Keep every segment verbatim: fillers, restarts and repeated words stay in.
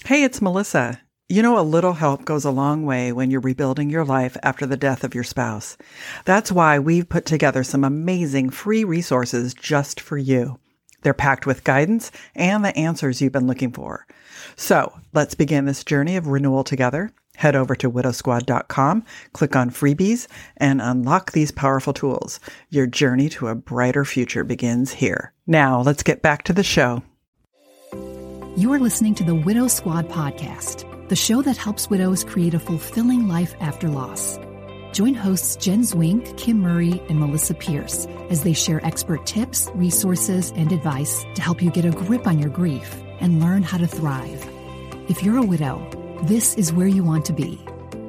Hey, it's Melissa. You know, a little help goes a long way when you're rebuilding your life after the death of your spouse. That's why we've put together some amazing free resources just for you. They're packed with guidance and the answers you've been looking for. So let's begin this journey of renewal together. Head over to widow squad dot com, click on freebies, and unlock these powerful tools. Your journey to a brighter future begins here. Now, let's get back to the show. You are listening to the Widow Squad podcast, the show that helps widows create a fulfilling life after loss. Join hosts Jen Zwink, Kim Murray, and Melissa Pierce as they share expert tips, resources, and advice to help you get a grip on your grief and learn how to thrive. If you're a widow, this is where you want to be.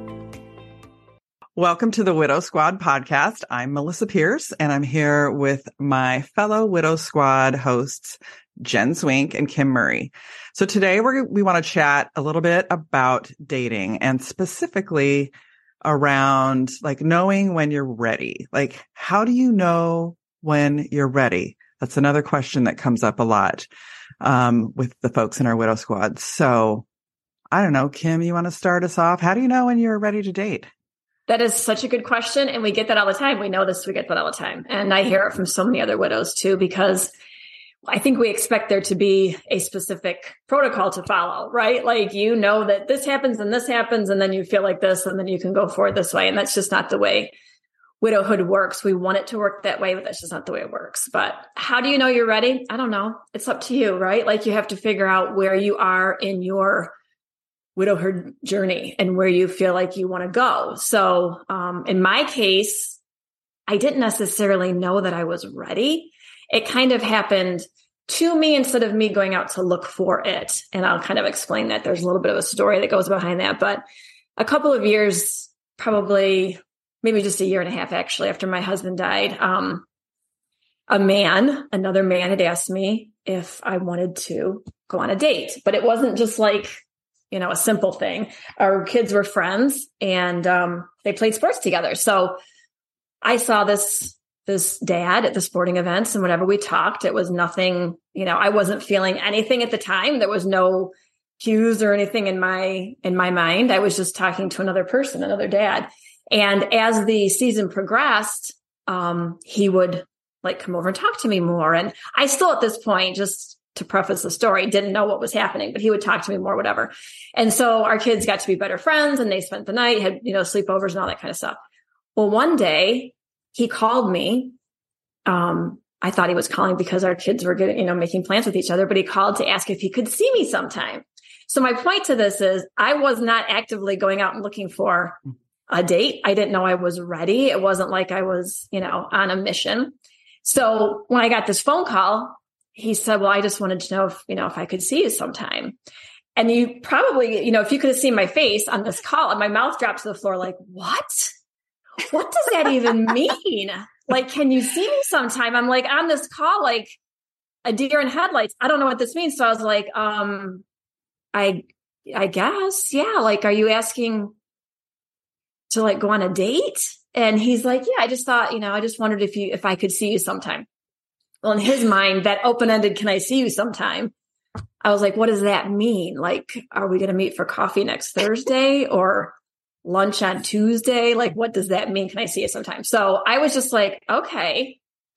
Welcome to the Widow Squad podcast. I'm Melissa Pierce, and I'm here with my fellow Widow Squad hosts, Jen Zwink and Kim Murray. So today we're, we want to chat a little bit about dating, and specifically around like knowing when you're ready. Like, how do you know when you're ready? That's another question that comes up a lot um, with the folks in our Widow Squad. So I don't know, Kim, you want to start us off? How do you know when you're ready to date? That is such a good question. And we get that all the time. We know this, we get that all the time. And I hear it from so many other widows too, because I think we expect there to be a specific protocol to follow, right? Like, you know that this happens and this happens, and then you feel like this, and then you can go forward this way. And that's just not the way widowhood works. We want it to work that way, but that's just not the way it works. But how do you know you're ready? I don't know. It's up to you, right? Like, you have to figure out where you are in your widowhood journey and where you feel like you want to go. So um, in my case, I didn't necessarily know that I was ready. It kind of happened to me instead of me going out to look for it. And I'll kind of explain that. There's a little bit of a story that goes behind that. But a couple of years, probably maybe just a year and a half, actually, after my husband died, um, a man, another man had asked me if I wanted to go on a date. But it wasn't just like, you know, a simple thing. Our kids were friends, and um, they played sports together. So I saw this this dad at the sporting events, and whenever we talked, it was nothing, you know, I wasn't feeling anything at the time. There was no cues or anything in my, in my mind. I was just talking to another person, another dad. And as the season progressed, um, he would like come over and talk to me more. And I still at this point, just to preface the story, didn't know what was happening, but he would talk to me more, whatever. And so our kids got to be better friends, and they spent the night, had, you know, sleepovers and all that kind of stuff. Well, one day, he called me. Um, I thought he was calling because our kids were getting, you know, making plans with each other, but he called to ask if he could see me sometime. So my point to this is I was not actively going out and looking for a date. I didn't know I was ready. It wasn't like I was, you know, on a mission. So when I got this phone call, he said, well, I just wanted to know if, you know, if I could see you sometime. And you probably, you know, if you could have seen my face on this call, and my mouth dropped to the floor, like, what? What does that even mean? Like, can you see me sometime? I'm like on this call, like a deer in headlights. I don't know what this means. So I was like, um, I, I guess, yeah. Like, are you asking to like go on a date? And he's like, yeah, I just thought, you know, I just wondered if you, if I could see you sometime. Well, in his mind, that open-ended, can I see you sometime? I was like, what does that mean? Like, are we going to meet for coffee next Thursday or lunch on Tuesday? Like, what does that mean? Can I see you sometime? So I was just like, okay,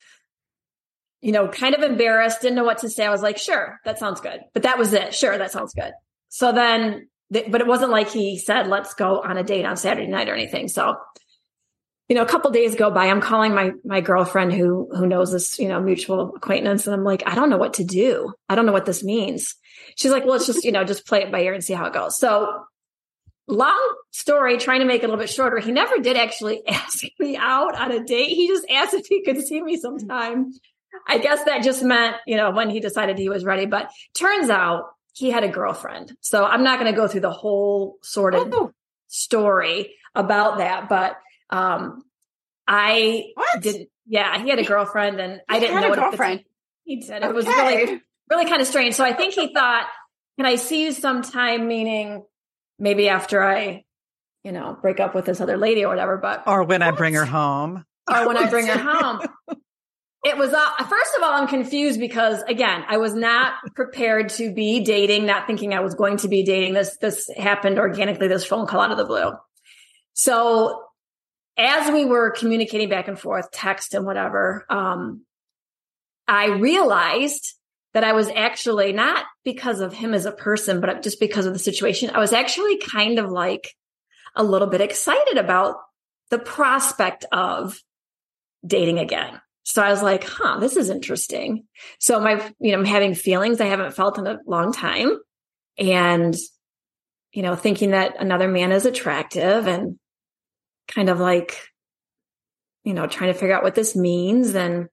you know, kind of embarrassed, didn't know what to say. I was like, sure, that sounds good. But that was it. Sure, that sounds good. So then, but it wasn't like he said, let's go on a date on Saturday night or anything. So, you know, a couple of days go by, I'm calling my, my girlfriend who, who knows this, you know, mutual acquaintance. And I'm like, I don't know what to do. I don't know what this means. She's like, well, let's just, you know, just play it by ear and see how it goes. So long story, trying to make it a little bit shorter. He never did actually ask me out on a date. He just asked if he could see me sometime. I guess that just meant, you know, when he decided he was ready, but turns out he had a girlfriend. So I'm not going to go through the whole sordid oh. story about that, but um, I what? didn't, yeah, he had a girlfriend, and he I didn't had know a what girlfriend. He said. Okay. It was really, really kind of strange. So I think he thought, can I see you sometime? Meaning maybe after I, you know, break up with this other lady or whatever, but. Or when what? I bring her home. Or when I bring her home. It was, uh, first of all, I'm confused because, again, I was not prepared to be dating, not thinking I was going to be dating. This, this happened organically, this phone call out of the blue. So as we were communicating back and forth, text and whatever, um, I realized that I was actually, not because of him as a person, but just because of the situation, I was actually kind of like a little bit excited about the prospect of dating again. So I was like, huh, this is interesting. So my, you know, I'm having feelings I haven't felt in a long time, and, you know, thinking that another man is attractive, and kind of like, you know, trying to figure out what this means, and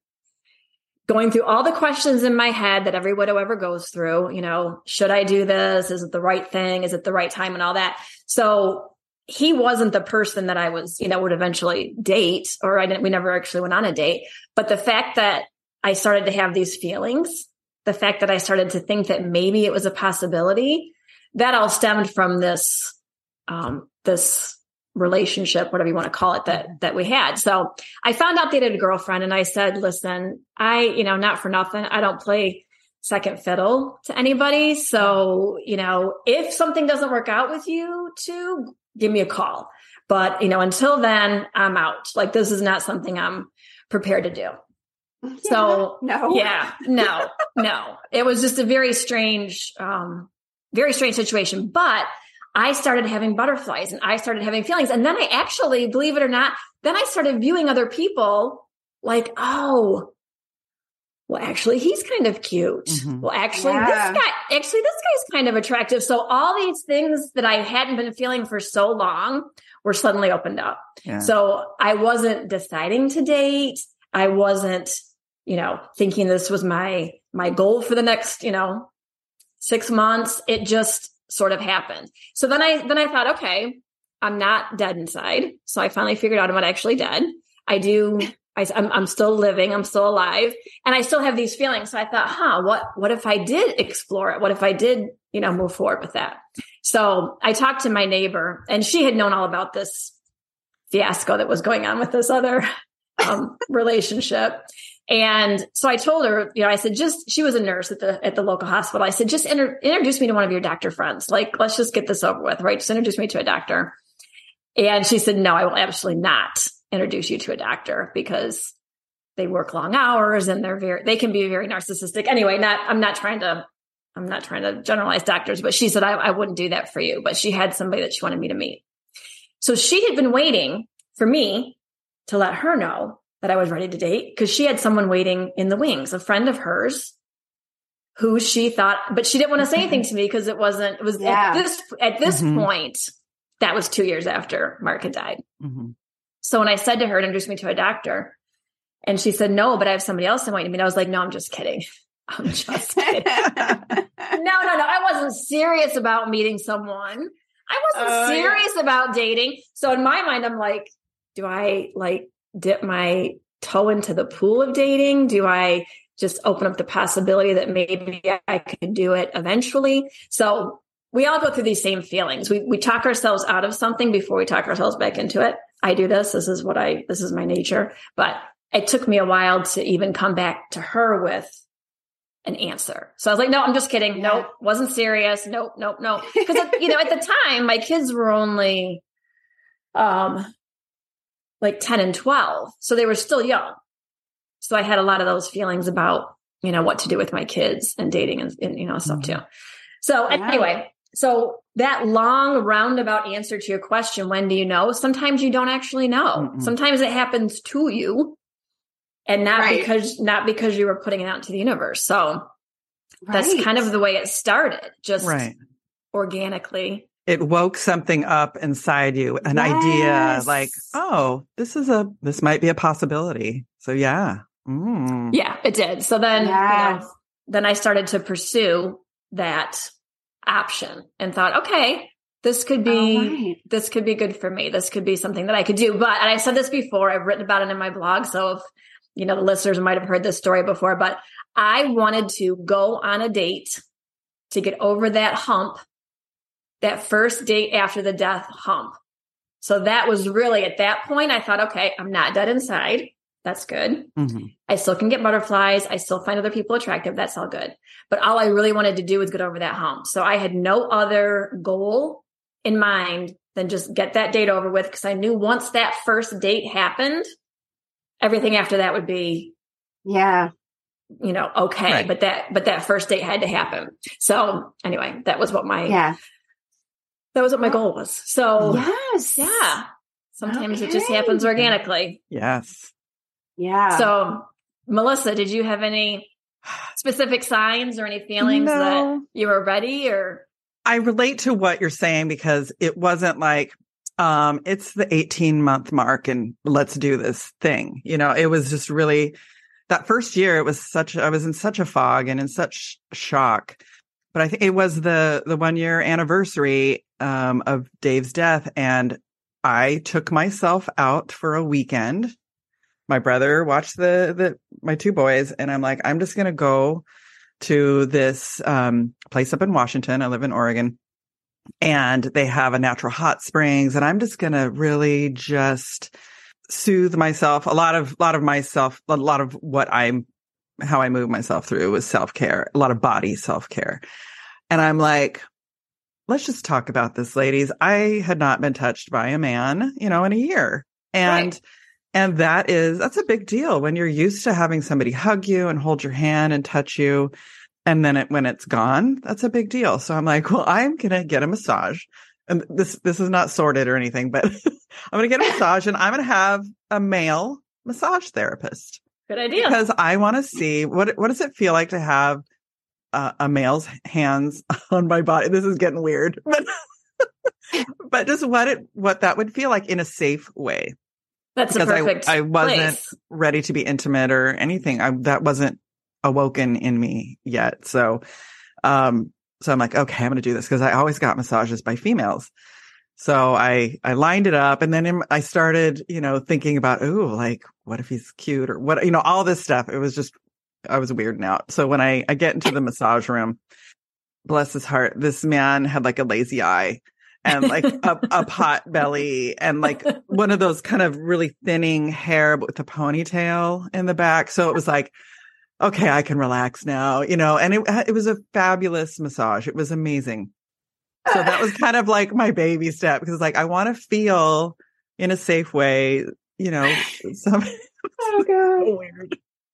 going through all the questions in my head that every widow ever goes through. You know, should I do this? Is it the right thing? Is it the right time? And all that. So he wasn't the person that I was, you know, would eventually date, or I didn't, we never actually went on a date. But the fact that I started to have these feelings, the fact that I started to think that maybe it was a possibility, that all stemmed from this, um, this relationship, whatever you want to call it, that, that we had. So I found out they had a girlfriend, and I said, listen, I, you know, not for nothing, I don't play second fiddle to anybody. So, you know, if something doesn't work out with you two, give me a call. But, you know, until then, I'm out. Like, this is not something I'm prepared to do. Yeah, so no, yeah, no, no, it was just a very strange, um, very strange situation. But I started having butterflies, and I started having feelings. And then I actually, believe it or not, then I started viewing other people like, oh, well, actually, he's kind of cute. Mm-hmm. Well, actually, yeah. this guy, actually, this guy's kind of attractive. So all these things that I hadn't been feeling for so long were suddenly opened up. Yeah. So I wasn't deciding to date. I wasn't, you know, thinking this was my, my goal for the next, you know, six months. It just sort of happened. So then I, then I thought, okay, I'm not dead inside. So I finally figured out I'm not actually dead. I do. I, I'm, I'm still living. I'm still alive, and I still have these feelings. So I thought, huh, what, what if I did explore it? What if I did, you know, move forward with that? So I talked to my neighbor, and she had known all about this fiasco that was going on with this other um, relationship. And so I told her, you know, I said, just, she was a nurse at the, at the local hospital. I said, just inter- introduce me to one of your doctor friends. Like, let's just get this over with, right? Just introduce me to a doctor. And she said, no, I will absolutely not introduce you to a doctor, because they work long hours, and they're very, they can be very narcissistic. Anyway, not, I'm not trying to, I'm not trying to generalize doctors, but she said, I, I wouldn't do that for you. But she had somebody that she wanted me to meet. So she had been waiting for me to let her know that I was ready to date, because she had someone waiting in the wings, a friend of hers who she thought, but she didn't want to say anything to me because it wasn't, it was yeah. at this, at this mm-hmm. point, that was two years after Mark had died. Mm-hmm. So when I said to her, introduce me to a doctor, and she said, no, but I have somebody else I want you to meet. I was like, no, I'm just kidding. I'm just kidding. no, no, no. I wasn't serious about meeting someone. I wasn't oh, serious yeah. about dating. So in my mind, I'm like, do I like dip my toe into the pool of dating? Do I just open up the possibility that maybe I could do it eventually? So we all go through these same feelings. We we talk ourselves out of something before we talk ourselves back into it. I do this. This is what I, this is my nature. But it took me a while to even come back to her with an answer. So I was like, no, I'm just kidding. Yeah. Nope. Wasn't serious. Nope. Nope. Nope. Because, you know, at the time, my kids were only, um, like ten and twelve. So they were still young. So I had a lot of those feelings about, you know, what to do with my kids and dating and, and you know, stuff mm-hmm. too. So yeah. anyway, so that long roundabout answer to your question, when do you know? Sometimes you don't actually know. Mm-mm. Sometimes it happens to you, and not right. because, not because you were putting it out into the universe. So right. that's kind of the way it started, just right. organically. It woke something up inside you, an yes. idea like, oh, this is a, this might be a possibility. So yeah. Mm. Yeah, it did. So then, yes. you know, then I started to pursue that option and thought, okay, this could be, right. this could be good for me. This could be something that I could do. But, and I said this before, I've written about it in my blog. So if, you know, the listeners might have heard this story before, but I wanted to go on a date to get over that hump, that first date after the death hump. So that was really, at that point, I thought, okay, I'm not dead inside. That's good. Mm-hmm. I still can get butterflies. I still find other people attractive. That's all good. But all I really wanted to do was get over that hump. So I had no other goal in mind than just get that date over with. Because I knew once that first date happened, everything after that would be, yeah, you know, okay. Right. But that, but that first date had to happen. So anyway, that was what my, yeah, that was what my goal was. So yes, yeah, sometimes Okay. it just happens organically. Yes. yeah. So Melissa, did you have any specific signs or any feelings No. that you were ready or? I relate to what you're saying because it wasn't like, um, it's the eighteen month mark and let's do this thing. You know, it was just really that first year. It was such, I was in such a fog and in such shock, but I think it was the, the one year anniversary, um, of Dave's death. And I took myself out for a weekend. My brother watched the, the, my two boys and I'm like, I'm just going to go to this, um, place up in Washington. I live in Oregon. And they have a natural hot springs, and I'm just going to really just soothe myself. A lot of, lot of myself, a lot of what I'm, how I move myself through was self-care, a lot of body self-care. And I'm like, let's just talk about this, ladies. I had not been touched by a man, you know, in a year. And, Right. and that is, that's a big deal when you're used to having somebody hug you and hold your hand and touch you. And then it, when it's gone, that's a big deal. So I'm like, well, I'm going to get a massage. And this, this is not sorted or anything, but I'm going to get a massage and I'm going to have a male massage therapist. Good idea. Because I want to see what, what does it feel like to have uh, a male's hands on my body? This is getting weird, but, but just what it, what that would feel like in a safe way. That's a Because perfect I, I wasn't place. ready to be intimate or anything. I, that wasn't awoken in me yet. So, um, so I'm like, okay, I'm going to do this because I always got massages by females. So I, I lined it up and then in, I started, you know, thinking about, oh, like, what if he's cute or what, you know, all this stuff. It was just, I was weirding out. So when I, I get into the massage room, bless his heart, this man had like a lazy eye and like a, a pot belly and like one of those kind of really thinning hair but with a ponytail in the back. So it was like, okay, I can relax now, you know, and it, it was a fabulous massage. It was amazing. So that was kind of like my baby step because like, I want to feel in a safe way, you know, some Oh god. weird.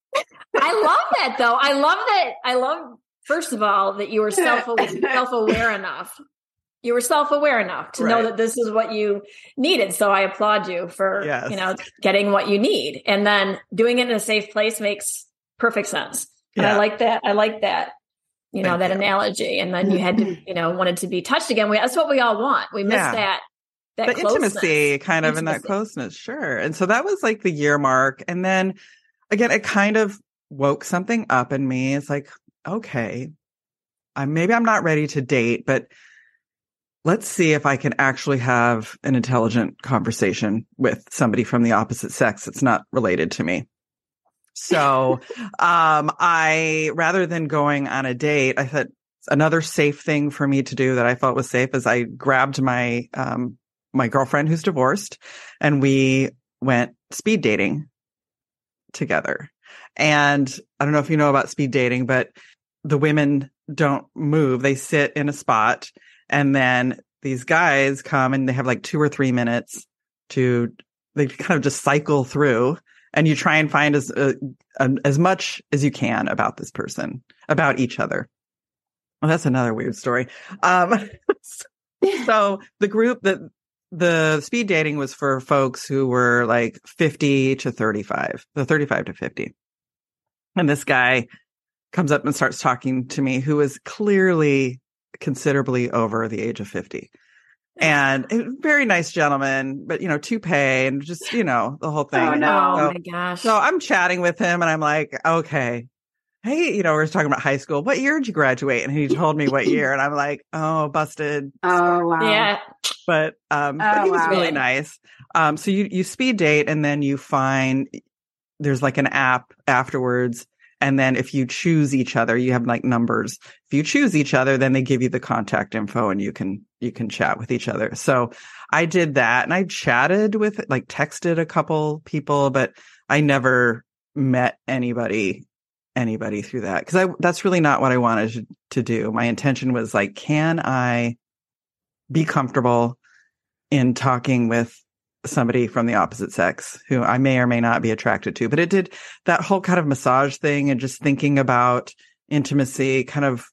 I love that though. I love that. I love, first of all, that you were self self-aware enough. You were self-aware enough to know Right. that this is what you needed. So I applaud you for, Yes. you know, getting what you need. And then doing it in a safe place makes perfect sense. And Yeah. I like that. I like that, you know, Thank that you. analogy. And then you had to, you know, wanted to be touched again. We, that's what we all want. We miss Yeah. that, that The closeness. intimacy kind of in that Intimacy. closeness. Sure. And so that was like the year mark. And then again, it kind of woke something up in me. It's like, okay, I maybe I'm not ready to date, but let's see if I can actually have an intelligent conversation with somebody from the opposite sex that's not related to me. So, um, I, rather than going on a date, I thought another safe thing for me to do that I felt was safe is I grabbed my, um, my girlfriend who's divorced and we went speed dating together. And I don't know if you know about speed dating, but the women don't move. They sit in a spot and then these guys come and they have like two or three minutes to, they kind of just cycle through and you try and find as, uh, um, as much as you can about this person, about each other. Well, that's another weird story. Um, so the group that the speed dating was for folks who were like fifty to thirty-five, the thirty-five to fifty. And this guy comes up and starts talking to me who is clearly considerably over the age of fifty. And a very nice gentleman, but, you know, toupee and just, you know, the whole thing. Oh, no. Oh So, my gosh. so I'm chatting with him and I'm like, okay, hey, you know, we're talking about high school. What year did you graduate? And he told me what year. And I'm like, oh, busted. Oh wow. yeah. But, um, but Oh, he was wow. really nice. Um, so you, you speed date and then you find there's like an app afterwards And then if you choose each other, you have like numbers. If you choose each other, then they give you the contact info and you can, you can chat with each other. So I did that and I chatted with, like texted a couple people, but I never met anybody, anybody through that. Cause I, that's really not what I wanted to, to do. My intention was like, can I be comfortable in talking with somebody from the opposite sex who I may or may not be attracted to? But it did that whole kind of massage thing and just thinking about intimacy kind of,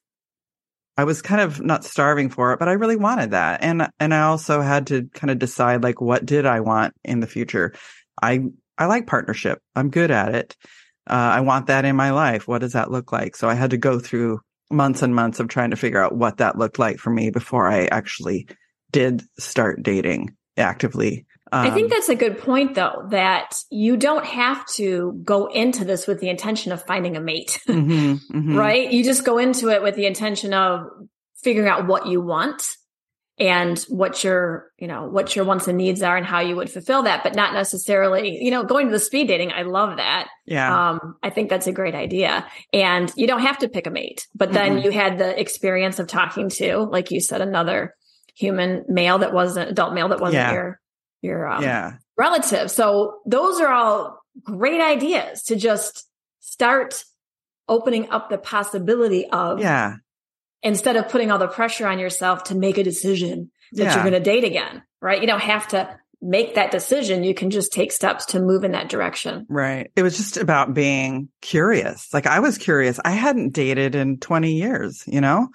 I was kind of not starving for it, but I really wanted that. And, and I also had to kind of decide, like, what did I want in the future? I, I like partnership. I'm good at it. Uh, I want that in my life. What does that look like? So I had to go through months and months of trying to figure out what that looked like for me before I actually did start dating actively. Um, I think that's a good point, though, that you don't have to go into this with the intention of finding a mate, mm-hmm, mm-hmm. right? You just go into it with the intention of figuring out what you want and what your, you know, what your wants and needs are and how you would fulfill that, but not necessarily, you know, going to the speed dating. I love that. Yeah. Um, I think that's a great idea. And you don't have to pick a mate, but then mm-hmm. you had the experience of talking to, like you said, another human male that wasn't adult male that wasn't yeah. your your um, yeah. relative. So those are all great ideas to just start opening up the possibility of, yeah. instead of putting all the pressure on yourself to make a decision that yeah. you're going to date again, right? You don't have to make that decision. You can just take steps to move in that direction. Right. It was just about being curious. Like I was curious. I hadn't dated in twenty years, you know?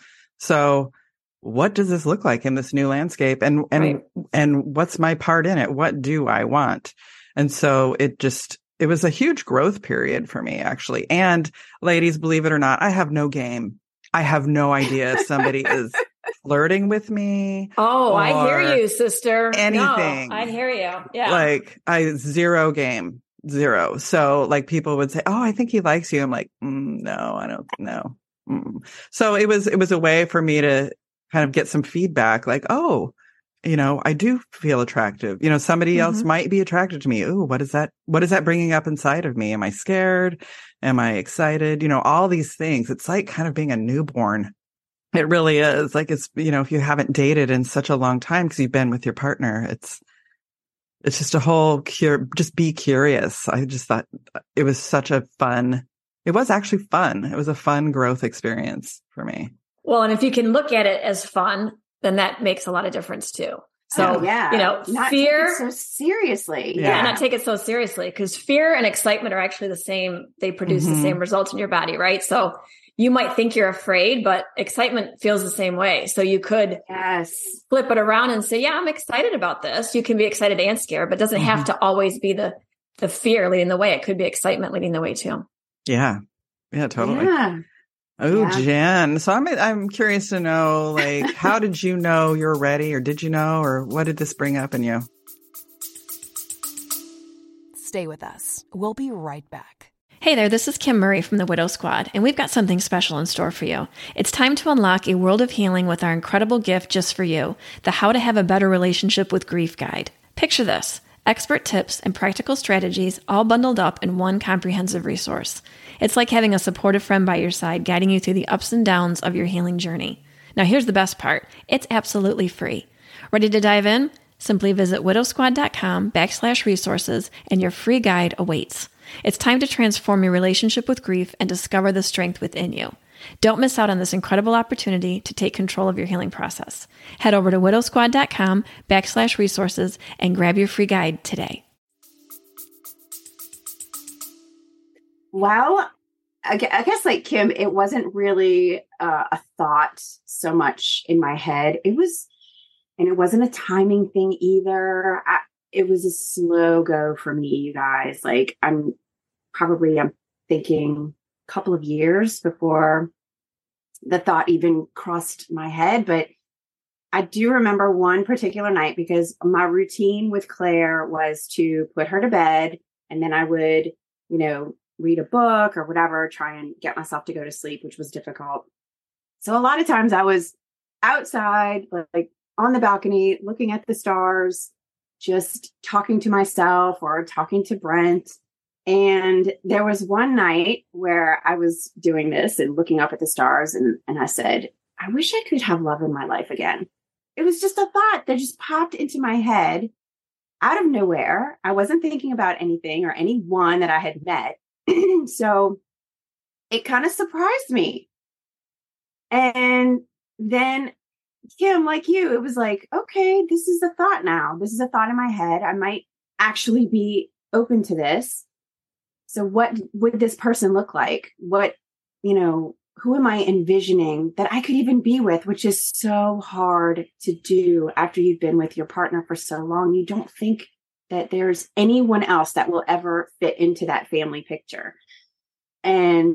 So what does this look like in this new landscape? And, and, right. and what's my part in it? What do I want? And so it just, it was a huge growth period for me, actually. And ladies, believe it or not, I have no game. I have no idea if somebody is flirting with me. Oh, I hear you, sister. Anything. No, I hear you. Yeah. Like I zero game, zero. So like people would say, oh, I think he likes you. I'm like, mm, no, I don't know. Mm. So it was, it was a way for me to kind of get some feedback like, oh, you know, I do feel attractive. You know, somebody mm-hmm. else might be attracted to me. Ooh, what is that? What is that bringing up inside of me? Am I scared? Am I excited? You know, all these things. It's like kind of being a newborn. It really is. Like it's, you know, if you haven't dated in such a long time because you've been with your partner, it's, it's just a whole cure. Just be curious. I just thought it was such a fun, it was actually fun. It was a fun growth experience for me. Well, and if you can look at it as fun, then that makes a lot of difference too. So, oh, yeah. you know, not fear take it so seriously. Yeah. Yeah. Not take it so seriously because fear and excitement are actually the same. They produce mm-hmm. the same results in your body, right? So you might think you're afraid, but excitement feels the same way. So you could yes. flip it around and say, yeah, I'm excited about this. You can be excited and scared, but it doesn't mm-hmm. have to always be the, the fear leading the way. It could be excitement leading the way too. Yeah. Yeah, totally. Yeah. Oh, yeah. Jen. So I'm, I'm curious to know, like, how did you know you're ready, or did you know, or what did this bring up in you? Stay with us. We'll be right back. Hey there, this is Kim Murray from the Widow Squad, and we've got something special in store for you. It's time to unlock a world of healing with our incredible gift just for you, the How to Have a Better Relationship with Grief Guide. Picture this. Expert tips and practical strategies all bundled up in one comprehensive resource. It's like having a supportive friend by your side guiding you through the ups and downs of your healing journey. Now here's the best part. It's absolutely free. Ready to dive in? Simply visit widowsquad.com backslash resources and your free guide awaits. It's time to transform your relationship with grief and discover the strength within you. Don't miss out on this incredible opportunity to take control of your healing process. Head over to widowsquad.com backslash resources and grab your free guide today. Well, I gue- I guess like Kim, it wasn't really uh, a thought so much in my head. It was, and it wasn't a timing thing either. I, it was a slow go for me, you guys. Like I'm probably, I'm thinking a couple of years before the thought even crossed my head. But I do remember one particular night because my routine with Claire was to put her to bed and then I would, you know, read a book or whatever, try and get myself to go to sleep, which was difficult. So a lot of times I was outside, like on the balcony, looking at the stars, just talking to myself or talking to Brent. And there was one night where I was doing this and looking up at the stars, and, and I said, I wish I could have love in my life again. It was just a thought that just popped into my head out of nowhere. I wasn't thinking about anything or anyone that I had met. So it kind of surprised me. And then, Kim, like you, it was like, okay, this is a thought now. This is a thought in my head. I might actually be open to this. So what would this person look like? What, you know, who am I envisioning that I could even be with, which is so hard to do after you've been with your partner for so long. You don't think that there's anyone else that will ever fit into that family picture. And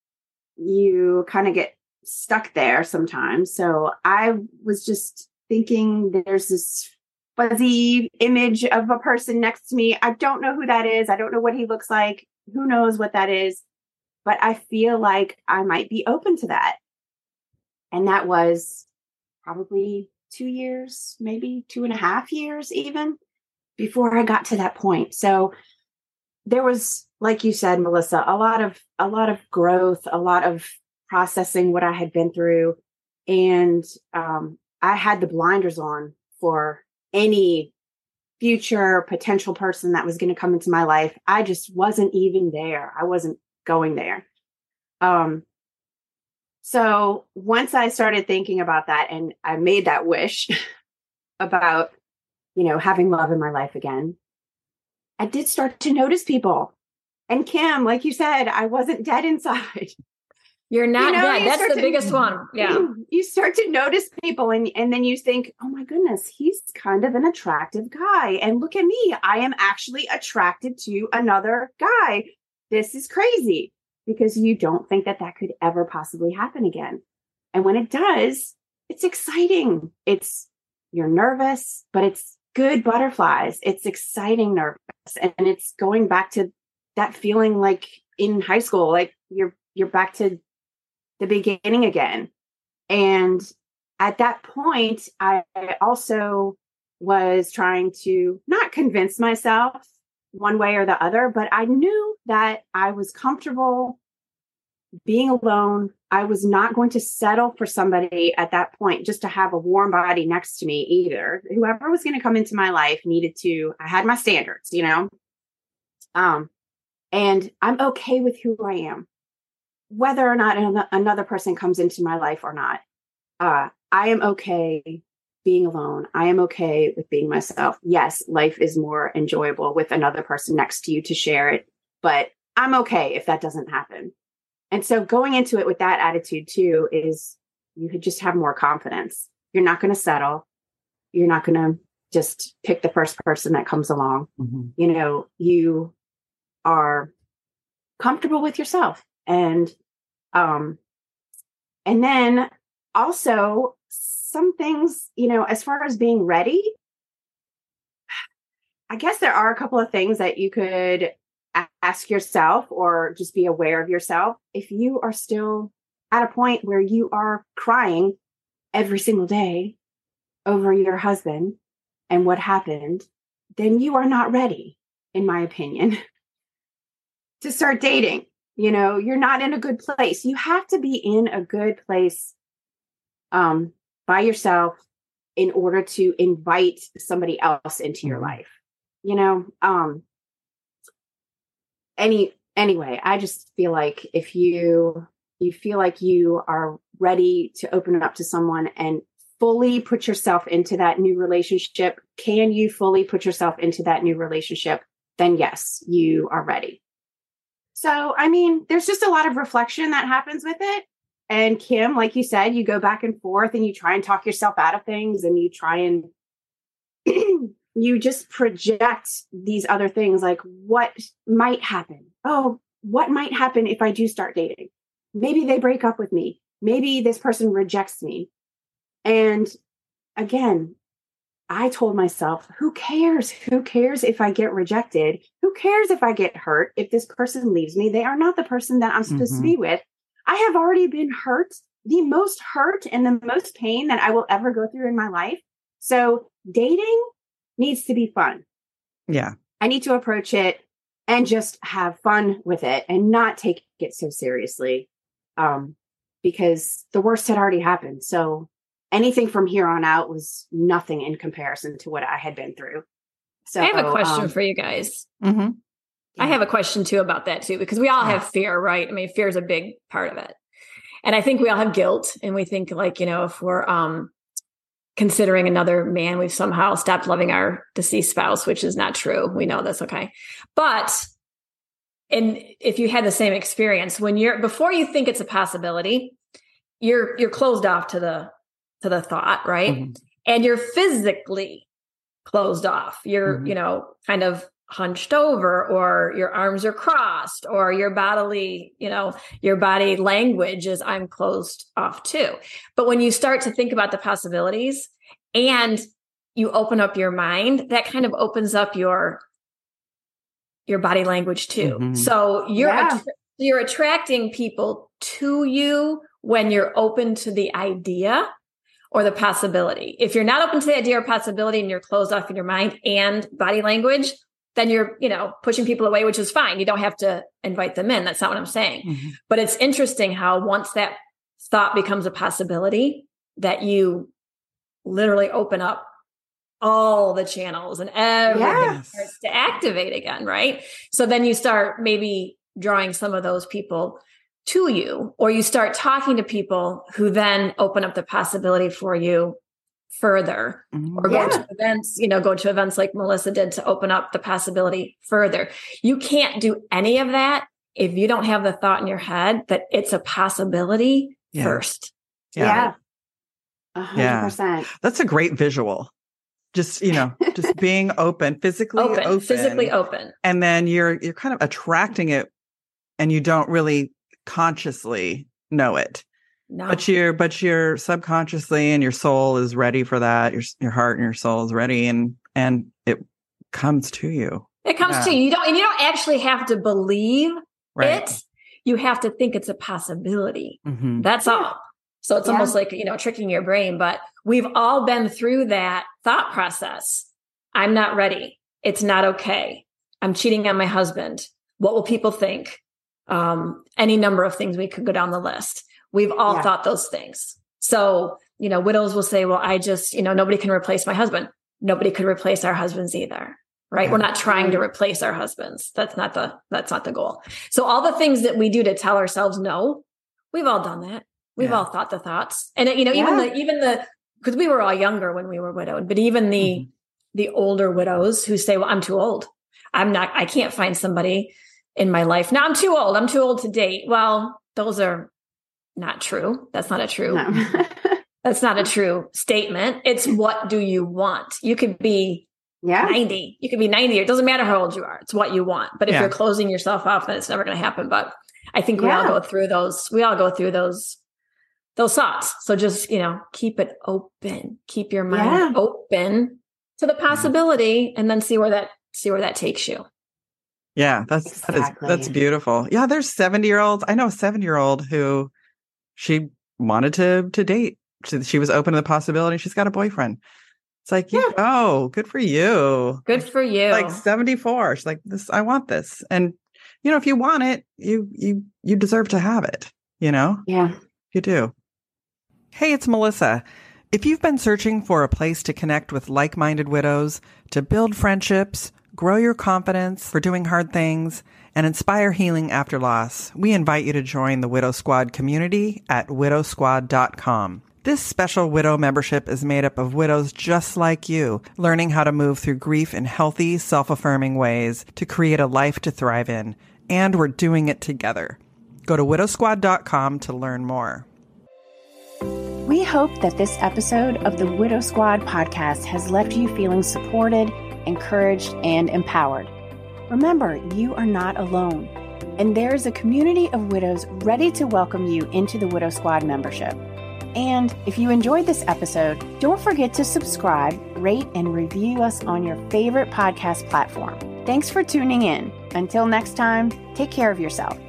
you kind of get stuck there sometimes. So I was just thinking there's this fuzzy image of a person next to me. I don't know who that is. I don't know what he looks like. Who knows what that is? But I feel like I might be open to that. And that was probably two years, maybe two and a half years even before I got to that point. So there was, like you said, Melissa, a lot of, a lot of growth, a lot of processing what I had been through. And um, I had the blinders on for any future potential person that was going to come into my life. I just wasn't even there. I wasn't going there. Um, so once I started thinking about that and I made that wish about, you know, having love in my life again, I did start to notice people. And Kim, like you said, I wasn't dead inside. You're not You know, dead. you That's start the to- biggest one. Yeah. You start to notice people and, and then you think, oh my goodness, he's kind of an attractive guy. And look at me. I am actually attracted to another guy. This is crazy because you don't think that that could ever possibly happen again. And when it does, it's exciting. It's, you're nervous, but it's good butterflies. It's exciting nervous. And it's going back to that feeling like in high school, like you're, you're back to the beginning again. And at that point, I also was trying to not convince myself one way or the other, but I knew that I was comfortable being alone. I was not going to settle for somebody at that point just to have a warm body next to me either. Whoever was going to come into my life needed to, I had my standards, you know? Um, and I'm okay with who I am, whether or not an- another person comes into my life or not. Uh, I am okay being alone. I am okay with being myself. Yes, life is more enjoyable with another person next to you to share it, but I'm okay if that doesn't happen. And so going into it with that attitude too is you could just have more confidence. You're not going to settle. You're not going to just pick the first person that comes along. Mm-hmm. You know, you are comfortable with yourself. And, um, and then also some things, you know, as far as being ready, I guess there are a couple of things that you could ask yourself or just be aware of yourself. If you are still at a point where you are crying every single day over your husband and what happened, then you are not ready, in my opinion, to start dating. You know, you're not in a good place. You have to be in a good place um, by yourself in order to invite somebody else into your life. You know, um, any, anyway, I just feel like if you, you feel like you are ready to open up to someone and fully put yourself into that new relationship, can you fully put yourself into that new relationship? Then yes, you are ready. So, I mean, there's just a lot of reflection that happens with it. And Kim, like you said, you go back and forth and you try and talk yourself out of things and you try and you just project these other things like what might happen. Oh, what might happen if I do start dating? Maybe they break up with me. Maybe this person rejects me. And again, I told myself, who cares? Who cares if I get rejected? Who cares if I get hurt? If this person leaves me, they are not the person that I'm supposed Mm-hmm. to be with. I have already been hurt, the most hurt and the most pain that I will ever go through in my life. So dating needs to be fun. Yeah. I need to approach it and just have fun with it and not take it so seriously. Um, because the worst had already happened. So anything from here on out was nothing in comparison to what I had been through. So I have a question um, for you guys. Mm-hmm. I have a question too about that too, because we all have fear, right? I mean, fear is a big part of it. And I think we all have guilt, and we think like, you know, if we're um, considering another man, we've somehow stopped loving our deceased spouse, which is not true. We know that's okay. But and if you had the same experience, when you're, before you think it's a possibility, you're, you're closed off to the, to the thought, right? Mm-hmm. And you're physically closed off. You're, mm-hmm. you know, kind of hunched over, or your arms are crossed, or your bodily, you know, your body language is I'm closed off too. But when you start to think about the possibilities and you open up your mind, that kind of opens up your your body language too. Mm-hmm. So you're, yeah. att- you're attracting people to you when you're open to the idea or the possibility. If you're not open to the idea or possibility and you're closed off in your mind and body language, then you're, you know, pushing people away, which is fine. You don't have to invite them in. That's not what I'm saying. Mm-hmm. But it's interesting how once that thought becomes a possibility, that you literally open up all the channels and everything yes. starts to activate again, right? So then you start maybe drawing some of those people to you, or you start talking to people who then open up the possibility for you further, or go yeah. to events, you know, go to events like Melissa did to open up the possibility further. You can't do any of that if you don't have the thought in your head that it's a possibility yeah. first. Yeah. A hundred percent. That's a great visual. Just, you know, just being open, physically open, open, physically open. And then you're, you're kind of attracting it, and you don't really consciously know it. No. But you're, but you're subconsciously, and your soul is ready for that. Your, your heart and your soul is ready, and, and it comes to you. It comes yeah. to you. You don't, and you don't actually have to believe right. it. You have to think it's a possibility. Mm-hmm. That's yeah. all. So it's yeah. almost like, you know, tricking your brain, but we've all been through that thought process. I'm not ready. It's not okay. I'm cheating on my husband. What will people think? Um, any number of things we could go down the list. We've all yeah. thought those things. So, you know, widows will say, well, I just, you know, nobody can replace my husband. Nobody could replace our husbands either. Right. Yeah. We're not trying to replace our husbands. That's not the, that's not the goal. So all the things that we do to tell ourselves no, we've all done that. We've yeah. all thought the thoughts. And, you know, even yeah. the, even the, because we were all younger when we were widowed, but even the, mm-hmm. the older widows who say, well, I'm too old. I'm not, I can't find somebody in my life. Now I'm too old. I'm too old to date. Well, those are not true. That's not a true, no. that's not a true statement. It's what do you want? You could be yeah. ninety. You could be ninety. It doesn't matter how old you are. It's what you want. But if yeah. you're closing yourself off, then it's never going to happen. But I think we yeah. all go through those. We all go through those those thoughts. So just, you know, keep it open, keep your mind yeah. open to the possibility, and then see where that, see where that takes you. Yeah. That's, exactly. that is, that's beautiful. Yeah. There's seventy year olds. I know a seventy year old who she wanted to, to date. She, she was open to the possibility. She's got a boyfriend. It's like, yeah. oh, good for you. Good for you. Like seventy-four. She's like, this, I want this. And, you know, if you want it, you, you, you deserve to have it, you know? Yeah. You do. Hey, it's Melissa. If you've been searching for a place to connect with like-minded widows, to build friendships, grow your confidence for doing hard things, and inspire healing after loss, we invite you to join the Widow Squad community at widow squad dot com. This special widow membership is made up of widows just like you, learning how to move through grief in healthy, self-affirming ways to create a life to thrive in. And we're doing it together. Go to widow squad dot com to learn more. We hope that this episode of the Widow Squad podcast has left you feeling supported, encouraged, and empowered. Remember, you are not alone, and there is a community of widows ready to welcome you into the Widow Squad membership. And if you enjoyed this episode, don't forget to subscribe, rate, and review us on your favorite podcast platform. Thanks for tuning in. Until next time, take care of yourself.